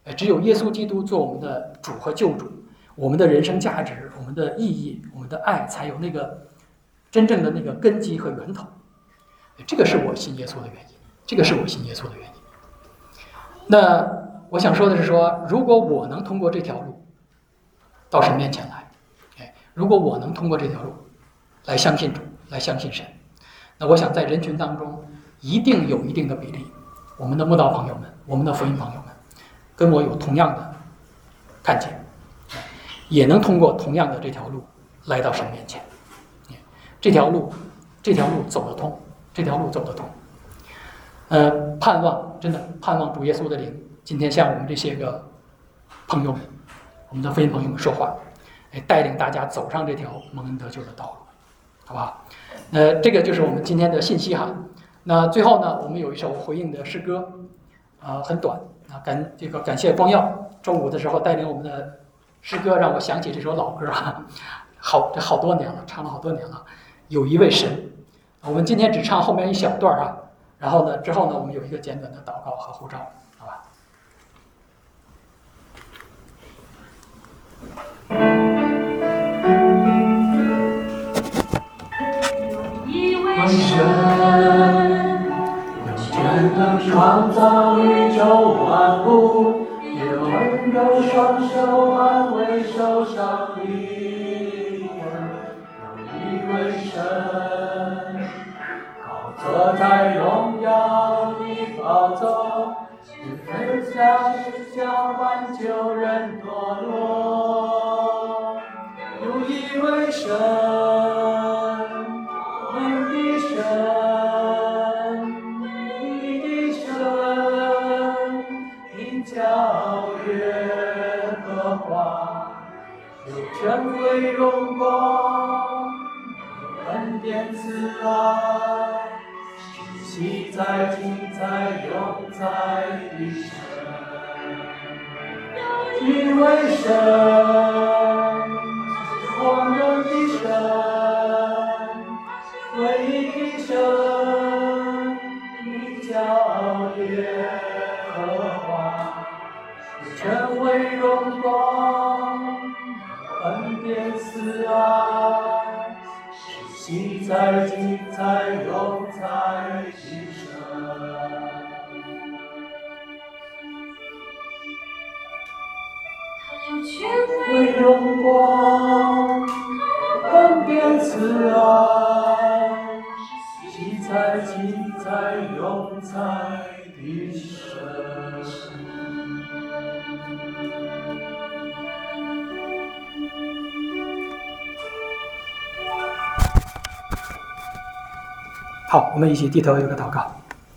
只有耶稣基督做我们的主和救主，我们的人生价值、我们的意义、我们的爱才有那个真正的那个根基和源头。这个是我信耶稣的原因，这个是我信耶稣的原因。那我想说的是说，如果我能通过这条路到神面前来，哎，如果我能通过这条路来相信主，来相信神，那我想在人群当中一定有一定的比例，我们的慕道朋友们，我们的福音朋友们，跟我有同样的看见，也能通过同样的这条路来到神面前。这条路，这条路走得通，这条路走得通。呃，盼望真的盼望主耶稣的灵今天向我们这些个朋友们，我们的福音朋友们说话，哎，带领大家走上这条蒙恩得救的道路，好不好？呃，这个就是我们今天的信息哈。那最后呢，我们有一首回应的诗歌，啊、呃，很短啊，感这个感谢光耀周五的时候带领我们的诗歌，让我想起这首老歌啊，好这好多年了，唱了好多年了。有一位神，我们今天只唱后面一小段啊，然后呢，之后呢，我们有一个简短的祷告和呼召，好吧？ 一位神，有权能创造宇宙万物，也能够双手安慰受伤的人。有一位神，高坐在荣耀的宝座，只分下是想挽救人堕落。有一位神，我们的神，你的神，名叫耶和华，有权威荣光，有恩典慈爱，是昔在今在永在的神。一位神，我们的神，唯一的神，名叫耶和华，有权威荣光，恩典慈爱，是昔在今在永在的神。为荣光，恩典慈爱，昔在今在永在的神。 好，我们一起低头有个祷告。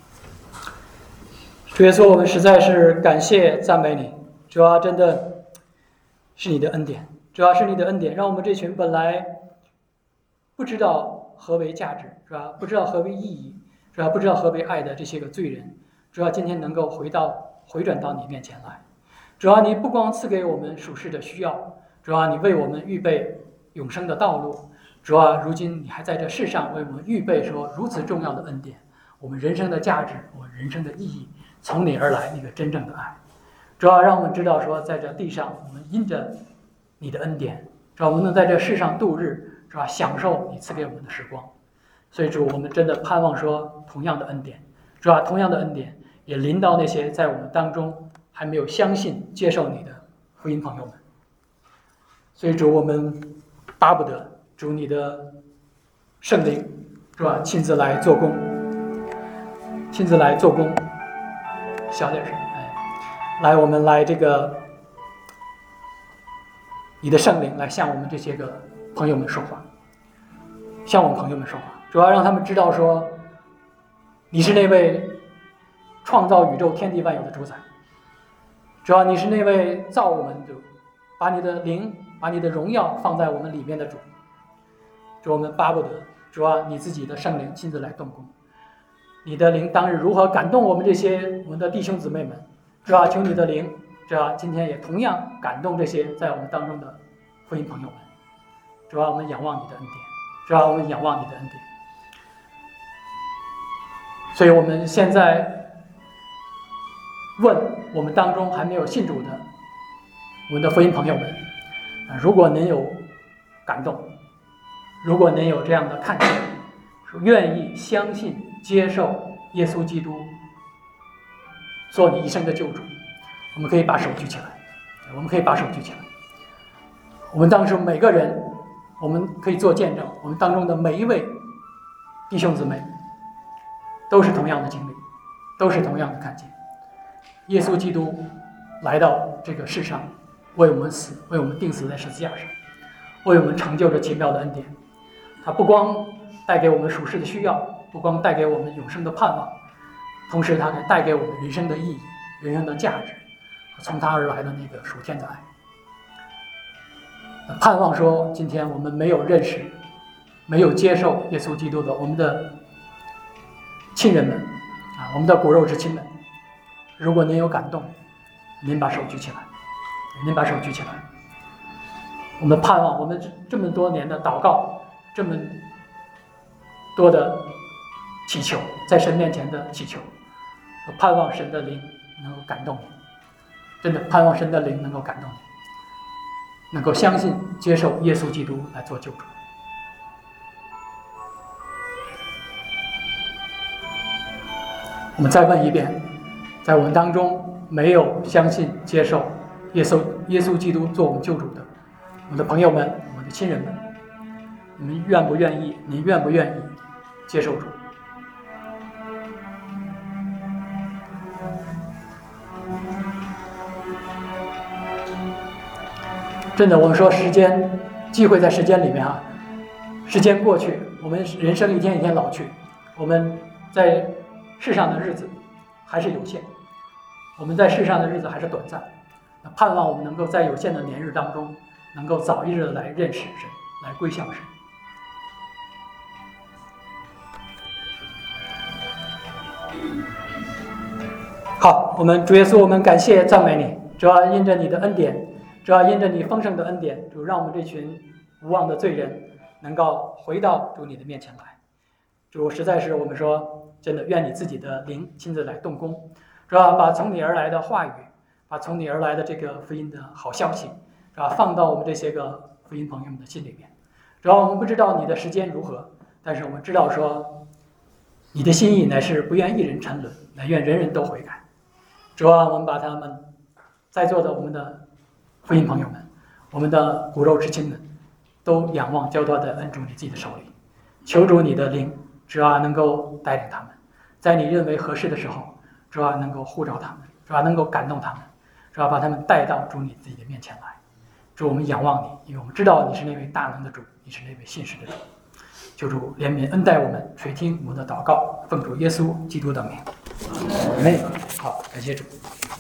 主耶稣，我们实在是感谢赞美你，主啊，真的是你的恩典，主要是你的恩典，让我们这群本来不知道何为价值，是吧？不知道何为意义，是吧？不知道何为爱的这些个罪人，主要今天能够回到回转到你面前来。主要你不光赐给我们属世的需要，主要你为我们预备永生的道路，主要如今你还在这世上为我们预备说如此重要的恩典，我们人生的价值，我们人生的意义，从你而来那个真正的爱。主要让我们知道说，在这地上我们因着你的恩典，主要我们能在这世上度日，是吧？享受你赐给我们的时光。所以主，我们真的盼望说，同样的恩典，主要同样的恩典也临到那些在我们当中还没有相信接受你的福音朋友们。所以主，我们巴不得主你的圣灵，是吧？亲自来做工，亲自来做工，小点声。来，我们来这个，你的圣灵来向我们这些个朋友们说话，向我们朋友们说话，主要让他们知道说，你是那位创造宇宙天地万有的主宰，主要你是那位造我们的主，把你的灵，把你的荣耀放在我们里面的主。主，我们巴不得主要你自己的圣灵亲自来动工，你的灵当日如何感动我们这些我们的弟兄姊妹们。主啊，求你的灵，主啊，今天也同样感动这些在我们当中的福音朋友们。主啊，我们仰望你的恩典，主啊，我们仰望你的恩典。所以我们现在问我们当中还没有信主的我们的福音朋友们，啊，如果您有感动，如果您有这样的看见，愿意相信接受耶稣基督做你一生的救主，我们可以把手举起来，我们可以把手举起来。我们当中每个人，我们可以做见证，我们当中的每一位弟兄姊妹都是同样的经历，都是同样的看见。耶稣基督来到这个世上，为我们死，为我们钉死在十字架上，为我们成就着奇妙的恩典。他不光带给我们属世的需要，不光带给我们永生的盼望，同时他还带给我们人生的意义、人生的价值，从他而来的那个属天的爱。盼望说，今天我们没有认识、没有接受耶稣基督的我们的亲人们啊，我们的骨肉之亲们，如果您有感动，您把手举起来，您把手举起来。我们盼望我们这么多年的祷告，这么多的祈求，在神面前的祈求，我盼望神的灵能够感动你，真的盼望神的灵能够感动你，能够相信接受耶稣基督来做救主。我们再问一遍，在我们当中没有相信接受耶稣耶稣基督做我们救主的我们的朋友们，我们的亲人们，你们愿不愿意？您愿不愿意接受主？真的，我们说时间，机会在时间里面啊，时间过去，我们人生一天一天老去，我们在世上的日子还是有限，我们在世上的日子还是短暂。那盼望我们能够在有限的年日当中，能够早一日的来认识神，来归向神。好，我们主耶稣，我们感谢赞美你，主要因着你的恩典，主要因着你丰盛的恩典，主让我们这群无望的罪人能够回到主你的面前来。主实在是我们说，真的愿你自己的灵亲自来动工，主要把从你而来的话语，把从你而来的这个福音的好消息，主要放到我们这些个福音朋友们的心里面。主要我们不知道你的时间如何，但是我们知道说，你的心意乃是不愿一人沉沦，乃愿人人都悔改。主要我们把他们在座的我们的福音朋友们，我们的骨肉之亲们，都仰望交托的恩主你自己的手里，求主你的灵，主要能够带领他们，在你认为合适的时候，主要能够呼召他们，主要能够感动他们，主要把他们带到主你自己的面前来。主，我们仰望你，因为我们知道你是那位大能的主，你是那位信实的主。求主怜悯恩待我们，垂听我们的祷告，奉主耶稣基督的名。阿们。好，感谢主。